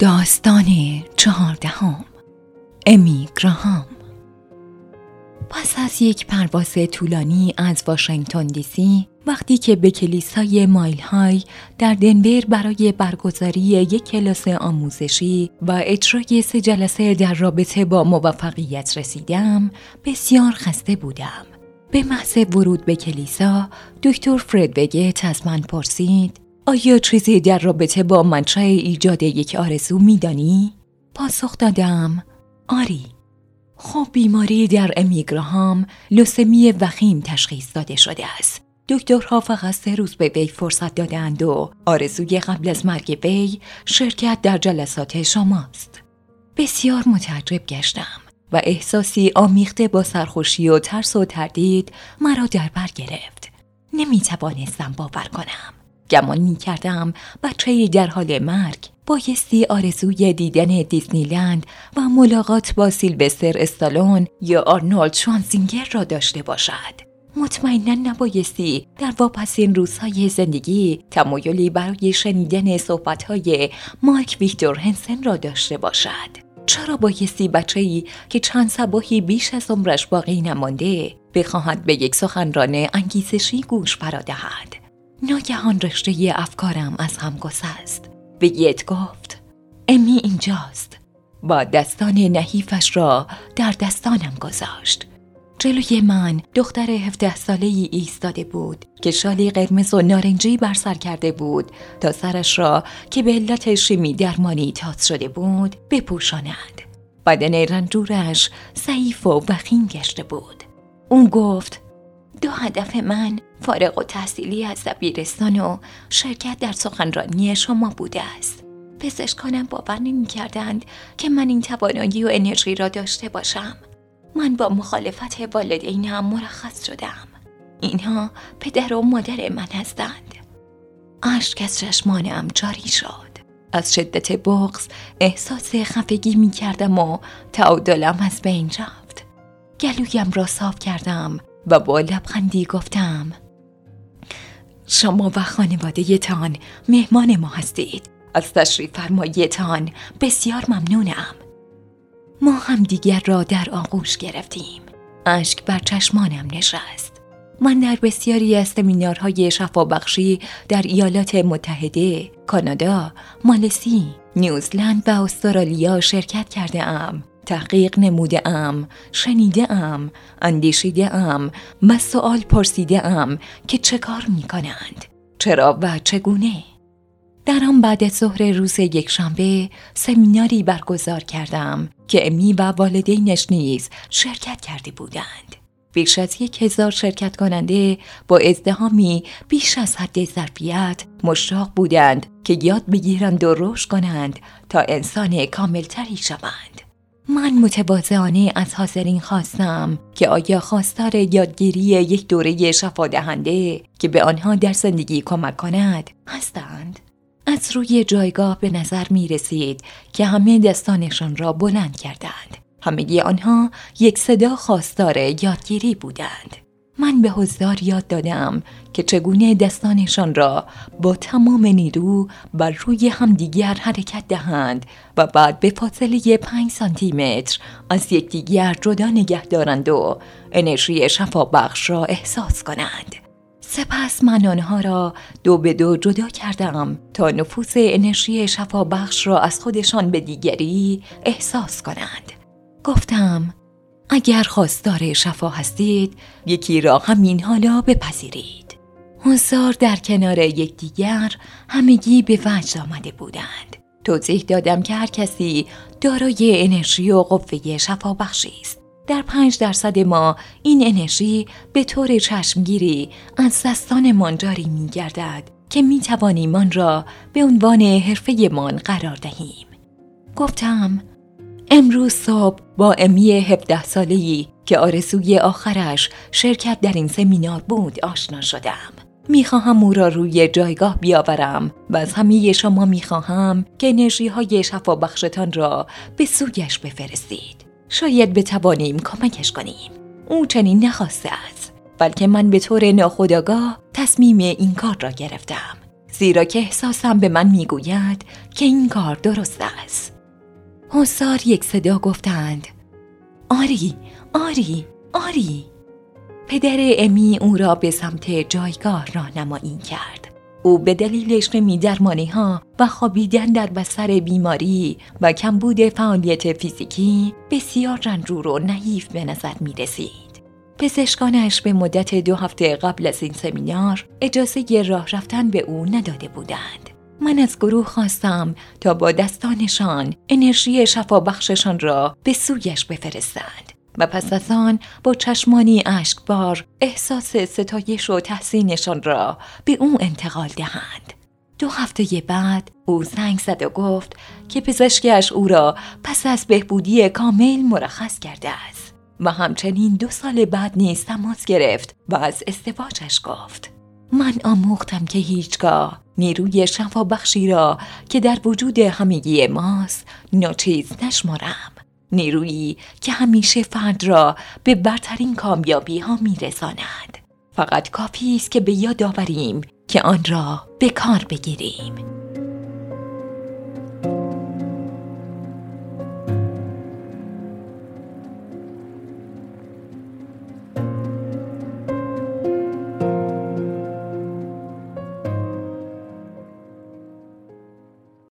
داستان 14 امی گراهام. پس از یک پرواز طولانی از واشنگتن دی سی، وقتی که به کلیسای مایل های در دنور برای برگزاری یک کلاس آموزشی و اجرای 3 جلسه در رابطه با موفقیت رسیدم، بسیار خسته بودم. به محض ورود به کلیسا، دکتر فرد وگت از من پرسید: آیا چیزی در رابطه با منشأ ایجاد یک آرزو می‌دانی؟ پاسخ دادم: آری. خب بیماری در امی گراهام لوسمی وخیم تشخیص داده شده است. دکترها فقط 3 روز به وی فرصت دادند و آرزوی قبل از مرگ وی شرکت در جلسات شماست. بسیار متعجب گشتم و احساسی آمیخته با سرخوشی و ترس و تردید مرا در بر گرفت. نمی‌توانستم باور کنم. گمان می‌کردم بچه‌ای در حال مرگ بایستی آرزوی دیدن دیزنیلند و ملاقات با سیلوستر استالون یا آرنولد شوارزنگر را داشته باشد. مطمئناً نبایستی در واپسین روزهای زندگی تمایلی برای شنیدن صحبت‌های مارک ویکتور هنسن را داشته باشد. چرا بایستی بچه‌ای که چند صباحی بیش از عمرش باقی نمانده بخواهد به یک سخنران انگیزشی گوش فرادهد؟ ناگهان رشته افکارم از هم گسست. وگت گفت: امی اینجاست. با دستان نحیفش را در دستانم گذاشت. جلوی من دختر 17 ساله‌ای ایستاده بود که شالی قرمز و نارنجی بر سر کرده بود تا سرش را که به علت شیمی درمانی تاس شده بود بپوشاند. بدن رنجورش ضعیف و وخیم گشته بود. اون گفت: 2 هدف من فارغ التحصیلی از دبیرستان و شرکت در سخنرانی شما بوده است. پزشکانم باور نمی‌کردند که من این توانایی و انرژی را داشته باشم. من با مخالفت والدینم مرخص شدم. اینها پدر و مادر من هستند. اشک از چشمانم جاری شد. از شدت بغض احساس خفگی می‌کردم و تعادلم از بین رفت. گلویم را صاف کردم و با لبخندی گفتم: شما و خانواده تان مهمان ما هستید. از تشریف فرماییتان بسیار ممنونم. ما هم دیگر را در آغوش گرفتیم. اشک بر چشمانم نشست. من در بسیاری از سمینارهای شفابخشی در ایالات متحده، کانادا، مالزی، نیوزلند و استرالیا شرکت کرده ام. تحقیق نموده ام، شنیده ام، اندیشیده ام و سوال پرسیده ام که چه کار می کنند، چرا و چگونه. در آن بعد از ظهر روز یکشنبه سمیناری برگزار کردم که امی و والدینش نیز شرکت کرده بودند. بیش از 1000 شرکت کننده با ازدحامی بیش از حد ظرفیت مشتاق بودند که یاد بگیرند و رشد کنند تا انسان کاملتری شوند. من متواضعانه از حاضرین خواستم که آیا خواستار یادگیری یک دوره شفادهنده که به آنها در زندگی کمک کند هستند؟ از روی جایگاه به نظر می رسید که همه دستانشان را بلند کردند. همه آنها یک صدا خواستار یادگیری بودند. من به حضار یاد دادم که چگونه دستانشان را با تمام نیرو بر روی همدیگر حرکت دهند و بعد به فاصله 5 سانتی متر از یکدیگر جدا نگه دارند و انرژی شفابخش را احساس کنند. سپس من آنها را 2 به 2 جدا کردم تا نفوذ انرژی شفابخش را از خودشان به دیگری احساس کنند. گفتم: اگر خواستار شفا هستید، یکی را همین حالا بپذیرید. حضار در کنار یکدیگر همگی به وجد آمده بودند. توضیح دادم که هر کسی دارای انرژی و قوه شفا بخشی است. در 5% ما این انرژی به طور چشمگیری از دستانمان جاری می گردد که می توانیم آن را به عنوان حرفه‌مان قرار دهیم. گفتم: امروز صبح با امی 17 ساله‌ای که آرزوی آخرش شرکت در این سمینار بود آشنا شدم. میخواهم او را روی جایگاه بیاورم و از همه شما میخواهم که انرژی‌های شفابخشتان را به سویش بفرستید. شاید بتوانیم کمکش کنیم. او چنین نخواسته است، بلکه من به طور ناخودآگاه تصمیم این کار را گرفتم. زیرا که احساسم به من میگوید که این کار درست است. حضار یک صدا گفتند: آری، آری، آری. پدر امی او را به سمت جایگاه راهنمایی کرد. او به دلیل اشتمی درمانی‌ها و خوابیدن در بستر بیماری و کمبود فعالیت فیزیکی بسیار رنجور و نحیف به نظر می رسید. پزشکانش به مدت 2 هفته قبل از این سمینار اجازه راه رفتن به او نداده بودند. من از گروه خواستم تا با دستانشان انرژی شفابخششان را به سویش بفرستند و پس از آن با چشمانی اشکبار احساس ستایش و تحسینشان را به او انتقال دهند. 2 هفته بعد او زنگ زد و گفت که پزشکش او را پس از بهبودی کامل مرخص کرده است و همچنین 2 سال بعد نیز تماس گرفت و از ازدواجش گفت. من آموختم که هیچگاه نیروی شفابخشی را که در وجود همگی ماست ناچیز نشمارم. نیرویی که همیشه فرد را به برترین کامیابی ها می رساند. فقط کافی است که به یاد آوریم که آن را به کار بگیریم.